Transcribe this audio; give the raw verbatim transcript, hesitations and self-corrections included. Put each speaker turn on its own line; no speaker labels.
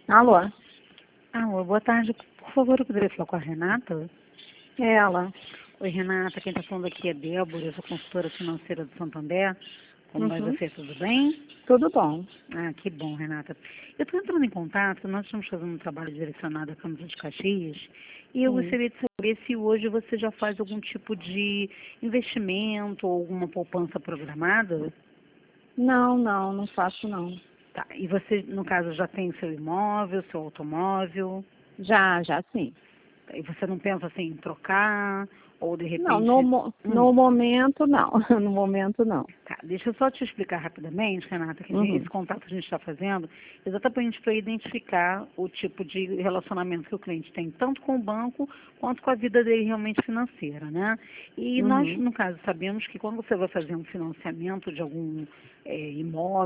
Alô?
Alô, boa tarde. Por favor, eu poderia falar com a Renata?
É ela.
Oi, Renata. Quem está falando aqui é Débora, eu sou consultora financeira do Santander. Como vai
Uhum.
você? Tudo bem?
Tudo bom.
Ah, que bom, Renata. Eu estou entrando em contato, nós estamos fazendo um trabalho direcionado à Câmara de Caxias e eu
Sim.
gostaria de saber se hoje você já faz algum tipo de investimento ou alguma poupança programada.
Não, não, não faço não.
Tá, e você, no caso, já tem seu imóvel, seu automóvel?
Já, já sim.
E você não pensa assim em trocar ou de
Não, no,
repente...
mo-
Hum.
no momento não. No momento não.
Tá, deixa eu só te explicar rapidamente, Renata, que a gente-
Uhum.
esse contato que a gente está fazendo exatamente para identificar o tipo de relacionamento que o cliente tem, tanto com o banco quanto com a vida dele realmente financeira, né? E nós,
Uhum.
no caso, sabemos que quando você vai fazer um financiamento de algum eh, imóvel,